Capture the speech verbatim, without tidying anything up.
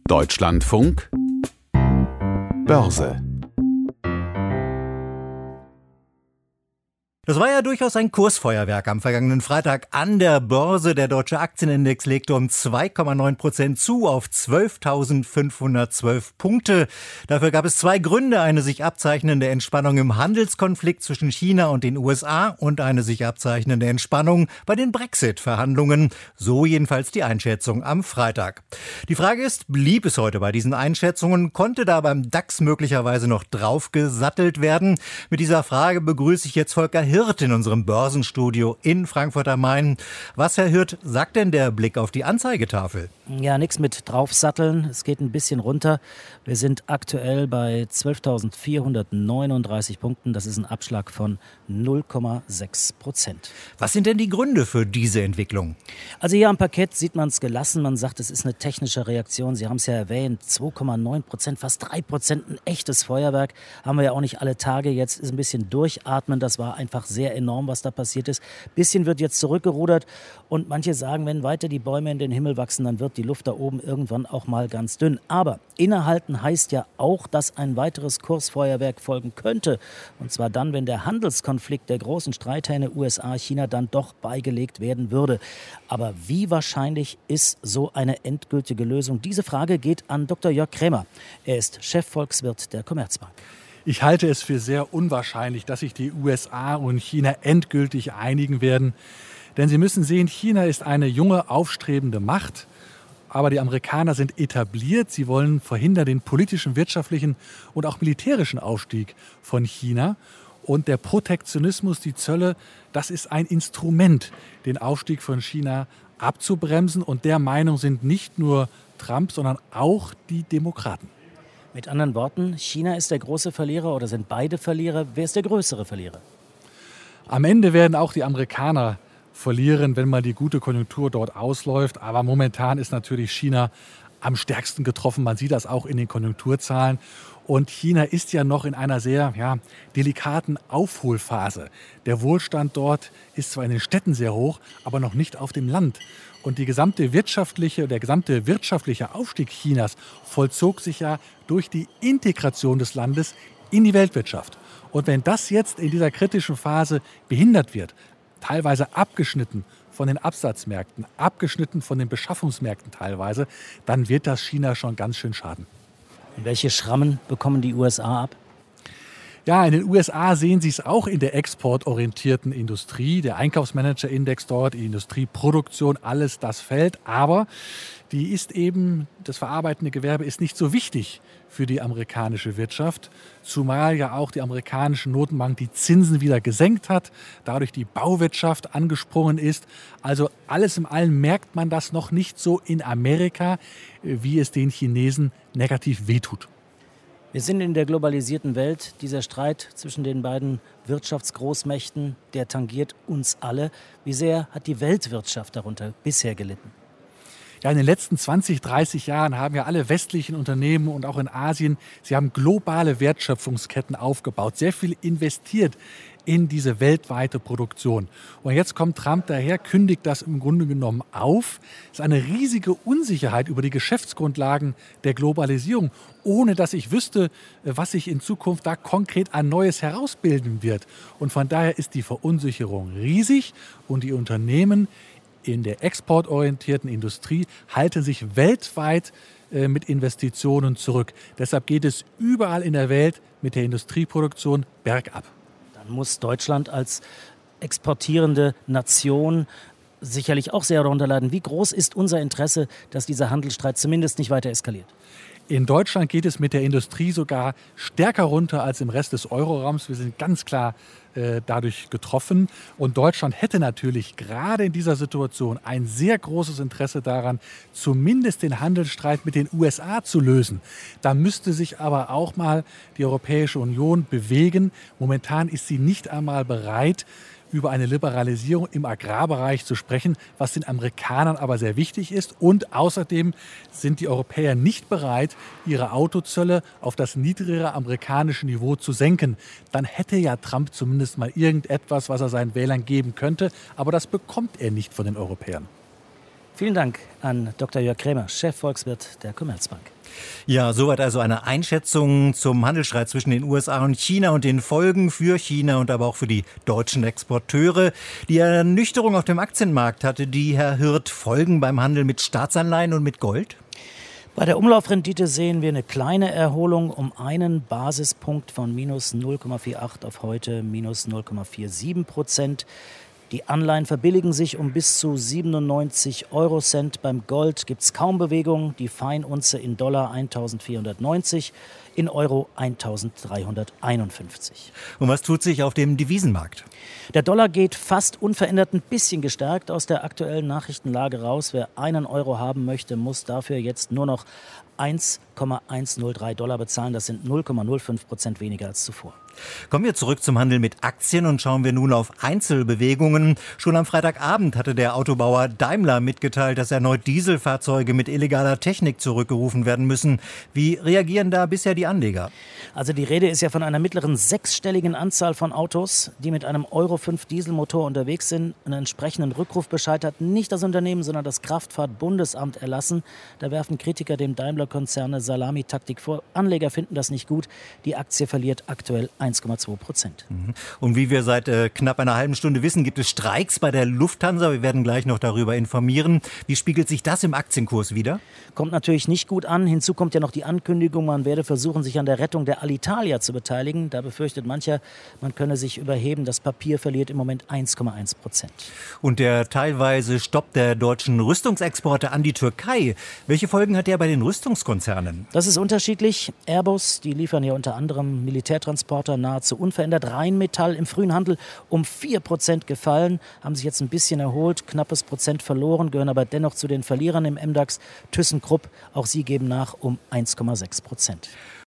Deutschlandfunk Börse. Das war ja durchaus ein Kursfeuerwerk am vergangenen Freitag an der Börse. Der deutsche Aktienindex legte um zwei Komma neun Prozent zu auf zwölftausendfünfhundertzwölf Punkte. Dafür gab es zwei Gründe: eine sich abzeichnende Entspannung im Handelskonflikt zwischen China und den U S A und eine sich abzeichnende Entspannung bei den Brexit-Verhandlungen. So jedenfalls die Einschätzung am Freitag. Die Frage ist, blieb es heute bei diesen Einschätzungen? Konnte da beim DAX möglicherweise noch draufgesattelt werden? Mit dieser Frage begrüße ich jetzt Volker Hirt in unserem Börsenstudio in Frankfurt am Main. Was, Herr Hirt, sagt denn der Blick auf die Anzeigetafel? Ja, nichts mit draufsatteln. Es geht ein bisschen runter. Wir sind aktuell bei zwölftausendvierhundertneununddreißig Punkten. Das ist ein Abschlag von null Komma sechs Prozent. Was sind denn die Gründe für diese Entwicklung? Also hier am Parkett sieht man es gelassen. Man sagt, es ist eine technische Reaktion. Sie haben es ja erwähnt, zwei Komma neun Prozent, fast drei Prozent, ein echtes Feuerwerk. Haben wir ja auch nicht alle Tage. Jetzt ist ein bisschen durchatmen. Das war einfach sehr enorm, was da passiert ist. Bisschen wird jetzt zurückgerudert. Und manche sagen, wenn weiter die Bäume in den Himmel wachsen, dann wird die Luft da oben irgendwann auch mal ganz dünn. Aber innehalten heißt ja auch, dass ein weiteres Kursfeuerwerk folgen könnte. Und zwar dann, wenn der Handelskonflikt der großen Streithähne U S A China dann doch beigelegt werden würde. Aber wie wahrscheinlich ist so eine endgültige Lösung? Diese Frage geht an Doktor Jörg Krämer. Er ist Chefvolkswirt der Commerzbank. Ich halte es für sehr unwahrscheinlich, dass sich die U S A und China endgültig einigen werden. Denn Sie müssen sehen, China ist eine junge, aufstrebende Macht. Aber die Amerikaner sind etabliert. Sie wollen verhindern den politischen, wirtschaftlichen und auch militärischen Aufstieg von China. Und der Protektionismus, die Zölle, das ist ein Instrument, den Aufstieg von China abzubremsen. Und der Meinung sind nicht nur Trump, sondern auch die Demokraten. Mit anderen Worten, China ist der große Verlierer oder sind beide Verlierer? Wer ist der größere Verlierer? Am Ende werden auch die Amerikaner verlieren, wenn mal die gute Konjunktur dort ausläuft. Aber momentan ist natürlich China am stärksten getroffen. Man sieht das auch in den Konjunkturzahlen. Und China ist ja noch in einer sehr ja, delikaten Aufholphase. Der Wohlstand dort ist zwar in den Städten sehr hoch, aber noch nicht auf dem Land. Und die gesamte wirtschaftliche, der gesamte wirtschaftliche Aufstieg Chinas vollzog sich ja durch die Integration des Landes in die Weltwirtschaft. Und wenn das jetzt in dieser kritischen Phase behindert wird, teilweise abgeschnitten von den Absatzmärkten, abgeschnitten von den Beschaffungsmärkten teilweise, dann wird das China schon ganz schön schaden. Und welche Schrammen bekommen die U S A ab? Ja, in den U S A sehen Sie es auch in der exportorientierten Industrie. Der Einkaufsmanager-Index dort, die Industrieproduktion, alles das fällt. Aber die ist eben, das verarbeitende Gewerbe ist nicht so wichtig für die amerikanische Wirtschaft. Zumal ja auch die amerikanische Notenbank die Zinsen wieder gesenkt hat, dadurch die Bauwirtschaft angesprungen ist. Also alles in allem merkt man das noch nicht so in Amerika, wie es den Chinesen negativ wehtut. Wir sind in der globalisierten Welt. Dieser Streit zwischen den beiden Wirtschaftsgroßmächten, der tangiert uns alle. Wie sehr hat die Weltwirtschaft darunter bisher gelitten? Ja, in den letzten zwanzig, dreißig Jahren haben ja alle westlichen Unternehmen und auch in Asien, sie haben globale Wertschöpfungsketten aufgebaut, sehr viel investiert in diese weltweite Produktion. Und jetzt kommt Trump daher, kündigt das im Grunde genommen auf. Es ist eine riesige Unsicherheit über die Geschäftsgrundlagen der Globalisierung, ohne dass ich wüsste, was sich in Zukunft da konkret an Neues herausbilden wird. Und von daher ist die Verunsicherung riesig und die Unternehmen in der exportorientierten Industrie halten sich weltweit äh, mit Investitionen zurück. Deshalb geht es überall in der Welt mit der Industrieproduktion bergab. Dann muss Deutschland als exportierende Nation sicherlich auch sehr darunter leiden. Wie groß ist unser Interesse, dass dieser Handelsstreit zumindest nicht weiter eskaliert? In Deutschland geht es mit der Industrie sogar stärker runter als im Rest des Euroraums. Wir sind ganz klar äh, dadurch getroffen. Und Deutschland hätte natürlich gerade in dieser Situation ein sehr großes Interesse daran, zumindest den Handelsstreit mit den U S A zu lösen. Da müsste sich aber auch mal die Europäische Union bewegen. Momentan ist sie nicht einmal bereit, über eine Liberalisierung im Agrarbereich zu sprechen, was den Amerikanern aber sehr wichtig ist. Und außerdem sind die Europäer nicht bereit, ihre Autozölle auf das niedrigere amerikanische Niveau zu senken. Dann hätte ja Trump zumindest mal irgendetwas, was er seinen Wählern geben könnte. Aber das bekommt er nicht von den Europäern. Vielen Dank an Doktor Jörg Krämer, Chefvolkswirt der Commerzbank. Ja, soweit also eine Einschätzung zum Handelsstreit zwischen den U S A und China und den Folgen für China und aber auch für die deutschen Exporteure. Die Ernüchterung auf dem Aktienmarkt hatte die, Herr Hirt, Folgen beim Handel mit Staatsanleihen und mit Gold? Bei der Umlaufrendite sehen wir eine kleine Erholung um einen Basispunkt von minus null Komma achtundvierzig auf heute minus null Komma siebenundvierzig Prozent. Die Anleihen verbilligen sich um bis zu siebenundneunzig Eurocent. Beim Gold gibt es kaum Bewegung. Die Feinunze in Dollar eintausendvierhundertneunzig, in Euro eintausenddreihunderteinundfünfzig. Und was tut sich auf dem Devisenmarkt? Der Dollar geht fast unverändert ein bisschen gestärkt aus der aktuellen Nachrichtenlage raus. Wer einen Euro haben möchte, muss dafür jetzt nur noch eins Komma hundertdrei Dollar bezahlen. Das sind null Komma null fünf Prozent weniger als zuvor. Kommen wir zurück zum Handel mit Aktien und schauen wir nun auf Einzelbewegungen. Schon am Freitagabend hatte der Autobauer Daimler mitgeteilt, dass erneut Dieselfahrzeuge mit illegaler Technik zurückgerufen werden müssen. Wie reagieren da bisher die Anleger? Also die Rede ist ja von einer mittleren sechsstelligen Anzahl von Autos, die mit einem Euro fünf Dieselmotor unterwegs sind. Einen entsprechenden Rückrufbescheid hat nicht das Unternehmen, sondern das Kraftfahrtbundesamt erlassen. Da werfen Kritiker dem Daimler-Konzern eine Salamitaktik vor. Anleger finden das nicht gut. Die Aktie verliert aktuell eins Komma zwei Prozent. Und wie wir seit äh, knapp einer halben Stunde wissen, gibt es Streiks bei der Lufthansa. Wir werden gleich noch darüber informieren. Wie spiegelt sich das im Aktienkurs wider? Kommt natürlich nicht gut an. Hinzu kommt ja noch die Ankündigung, man werde versuchen, sich an der Rettung der Alitalia zu beteiligen. Da befürchtet mancher, man könne sich überheben. Das Papier verliert im Moment eins Komma eins Prozent. Und der teilweise Stopp der deutschen Rüstungsexporte an die Türkei. Welche Folgen hat der bei den Rüstungskonzernen? Das ist unterschiedlich. Airbus, die liefern ja unter anderem Militärtransporter nahezu unverändert. Rheinmetall im frühen Handel um vier Prozent gefallen, haben sich jetzt ein bisschen erholt, knappes Prozent verloren, gehören aber dennoch zu den Verlierern im M DAX. ThyssenKrupp, auch sie geben nach um eins Komma sechs Prozent.